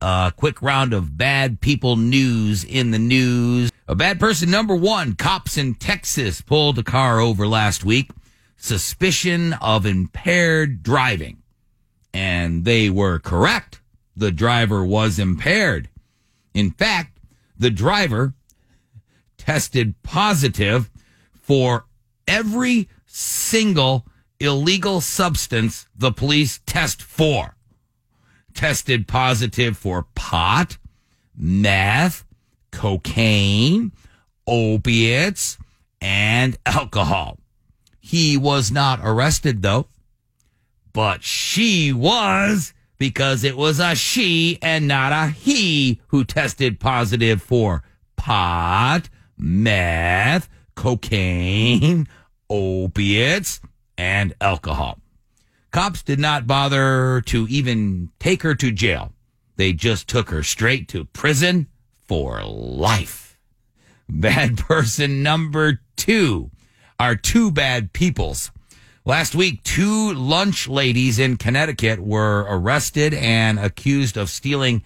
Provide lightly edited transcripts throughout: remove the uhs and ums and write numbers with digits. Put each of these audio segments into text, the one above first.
A quick round of bad people news in the news. A bad person number one. Cops in Texas pulled a car over last week. Suspicion of impaired driving. And they were correct. The driver was impaired. In fact, the driver tested positive for every single illegal substance the police test for. Tested positive for pot, meth, cocaine, opiates, and alcohol. He was not arrested, though, but she was, because it was a she and not a he who tested positive for pot, meth, cocaine, opiates, and alcohol. Cops did not bother to even take her to jail. They just took her straight to prison for life. Bad person number two are two bad peoples. Last week, two lunch ladies in Connecticut were arrested and accused of stealing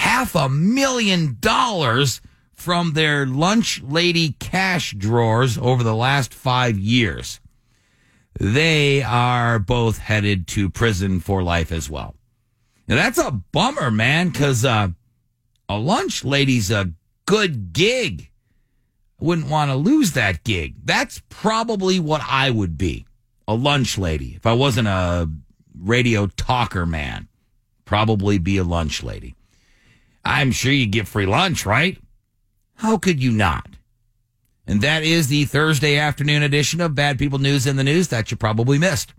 $500,000 from their lunch lady cash drawers over the last 5 years. They are both headed to prison for life as well. Now, that's a bummer, man, because a lunch lady's a good gig. I wouldn't want to lose that gig. That's probably what I would be, a lunch lady. If I wasn't a radio talker man, probably be a lunch lady. I'm sure you get free lunch, right? How could you not? And that is the Thursday afternoon edition of Bad People News in the News that you probably missed.